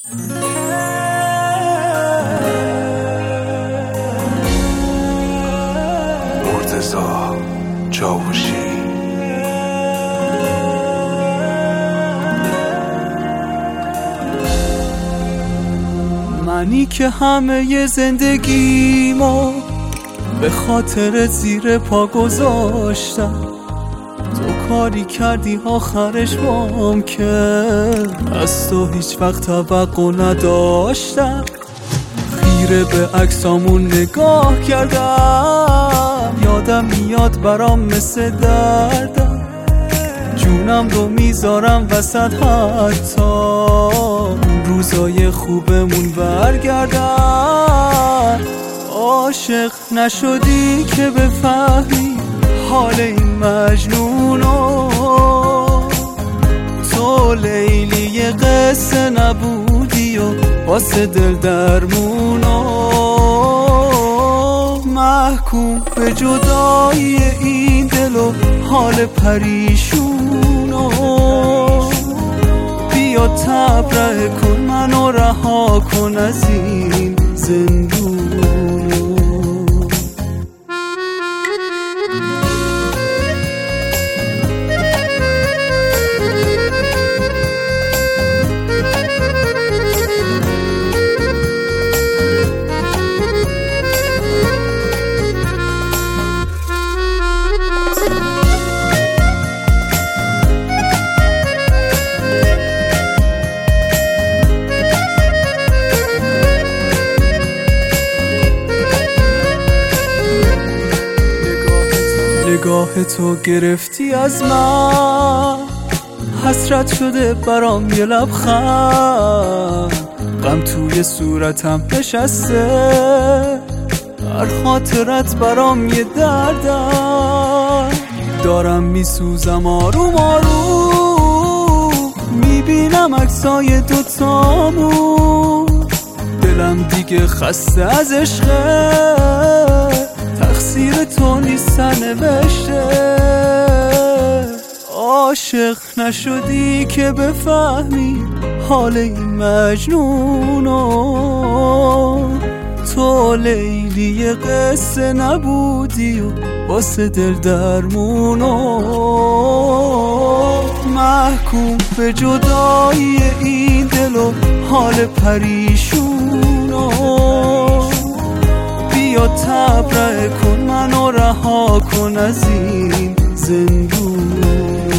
مرتضی چاوشی. منی که همه زندگیمو به خاطر زیر پا گذاشتم، تو کاری کردی آخرش بام که از تو هیچ وقت توقع نداشتم. خیره به عکسامون نگاه کردم، یادم میاد برام مثل دردم، جونم رو میذارم وسط حتی اون روزای خوبمون برگردن. عاشق نشدی که بفهمی حال این مجنونو، تو لیلی قصه نبودی و واسه دل درمونو، محکوم به جدایی این دل و حال پریشونو. بیا تبرئه کن منو، رها کن از این زندون. نگاه تو گرفتی از من، حسرت شده برام یه لبخند، غم توی صورتم نشسته، هر خاطرت برام یه دردم، دارم میسوزم آروم آروم، میبینم عکسای دوتامون، دلم دیگه خسته از عشقه، تقصیر تو نیست سرنوشته. عاشق نشدی که بفهمی حال این مجنونو، تو لیلی قصه نبودی و واسه دل درمونو، محکوم به جدایی این دل و حال پریشونو. بیا تبرئه کن منو، رها کن از این زندون.